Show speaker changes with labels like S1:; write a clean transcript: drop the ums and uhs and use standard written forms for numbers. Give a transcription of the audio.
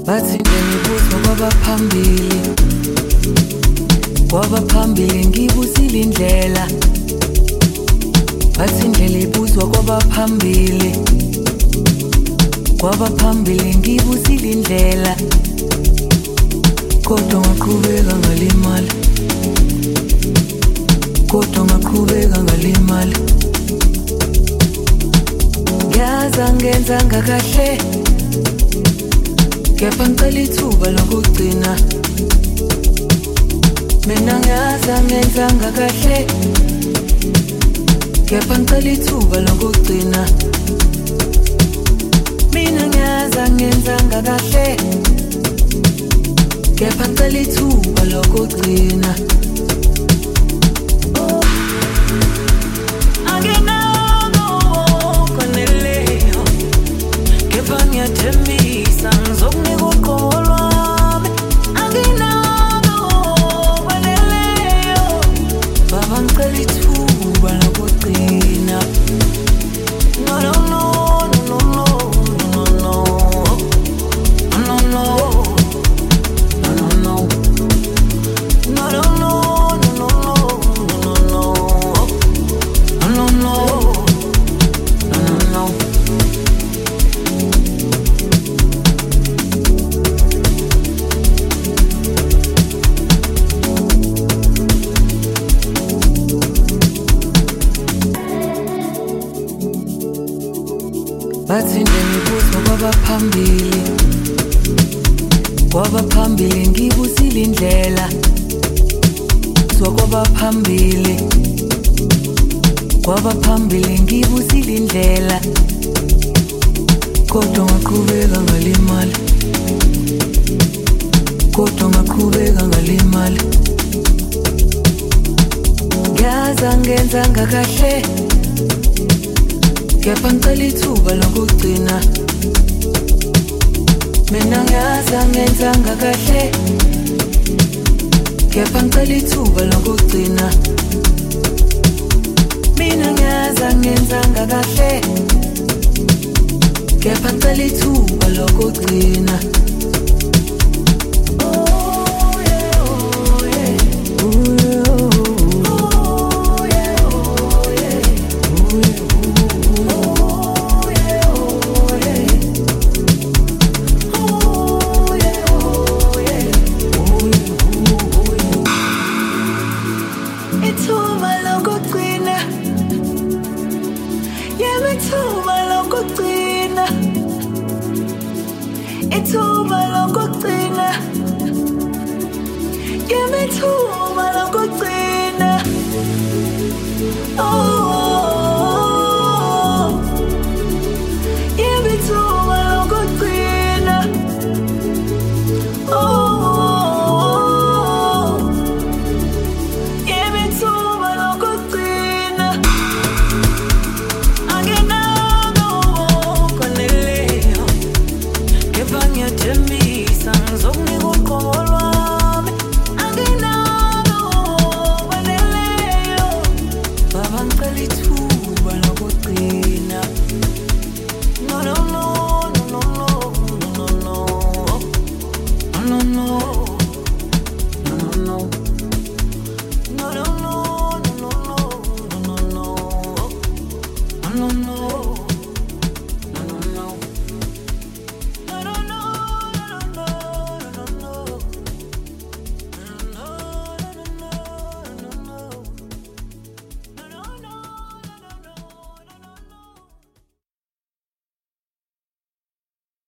S1: bathi ngiyibuzwa kwabaphambili ngibusile indlela, bathi indlela ibuzwa kwabaphambili ngibusile indlela, kodwa ngaqhubeka ngalimali, ngiyaza ngenzanga kahle, kepha ngicela ithuba lokugcina. Mina ngiyaza ngenzanga kahle, kepha ngicela ithuba lokugcina. Mina ngiyaza ngenzanga kahle, kepha ngicela ithuba lokugcina. Ngiyathembisa ngizokunika uqobo lwami, anginalo kwaneleyo, baba ngicela ithuba lokugcina. No, no, no, no, no, no, no, no, no, no, no, no, bathi ngiyibuzwa kwabaphambili ngibusile indlela, kwabaphambili ngibusile indlela, kodwa ngaqhubeka ngalimali, ngiyaza ngenzanga kahle, kepha ngicela ithuba lokugcina. Mina ngiyaza ngenzanga kahle, kepha ngicela ithuba lokugcina. Mina ngiyaza ngenzanga kahle, kepha ngicela ithuba lokugcina. Baba ngicela ithuba lokugcina.